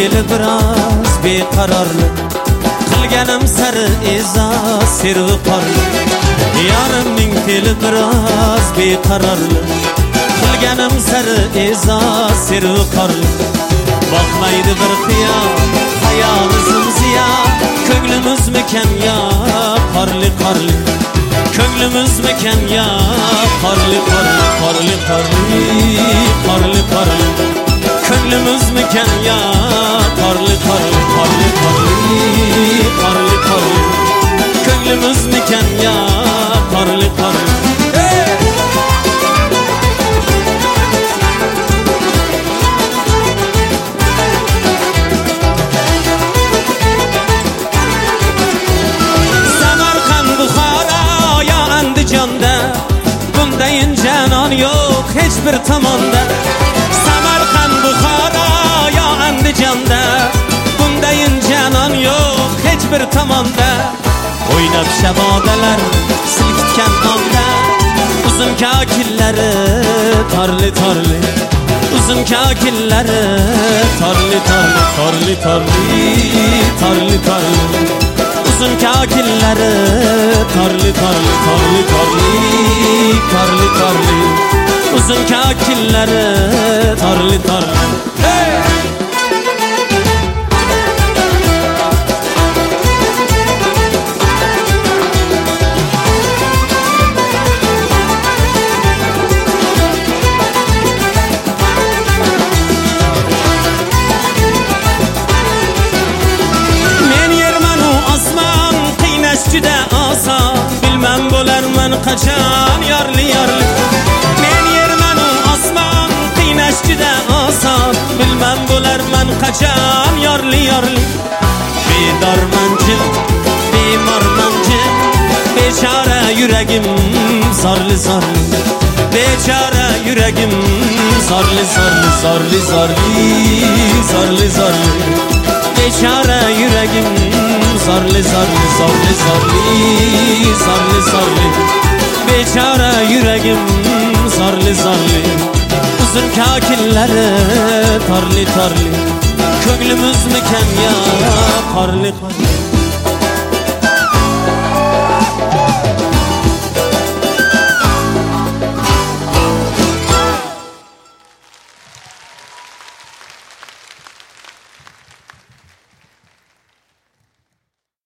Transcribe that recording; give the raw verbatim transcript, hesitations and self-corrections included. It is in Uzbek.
feli biraz beqarorli, qilganim sari e'zoz servi qorli. Yarimning feli biraz beqarorli, qilganim sari e'zoz servi qorli. Boqmaydi bir qiyom hayolimiz ziyo, ko'nglimiz mekan ya qorli qorli. Ko'nglimiz mekan ya qorli qorli qorli qorli qorli qorli. Ko'nglimiz mekan ya qorli qorli qorli qorli qorli qorli. Ko'nglimiz mekan ya qorli qorli. Bundayin canon yo'q hech bir tomonda. Samarqand, Buxoro yo Andijonda, bundayin canon yo'q hech bir tomonda. O'ynab shabodalar silkitgan onda, uzun kokillari torli torli, uzun kokillari torli torli torli torli torli torli. Uzun kokillari torli torli torli torli torli torli. Uzun kokillari torli torli. Hey! Juda oson, bilmem bo'larman qachon yorli yorli. Men yerman u osmon, qiynash juda oson, bilmem bo'larman qachon yorli yorli. Bedorman jim, bemorman jim, bechora yuragim zorli zorli. Bechora yuragim zorli zorli zorli zorli zorli zorli. Bechora yuragim zorli zorli zorli zorli zorli zorli. Bechora yuragim zorli zorli. Uzun kokillari torli torli. Ko'nglimiz mekan ya qorli qorli.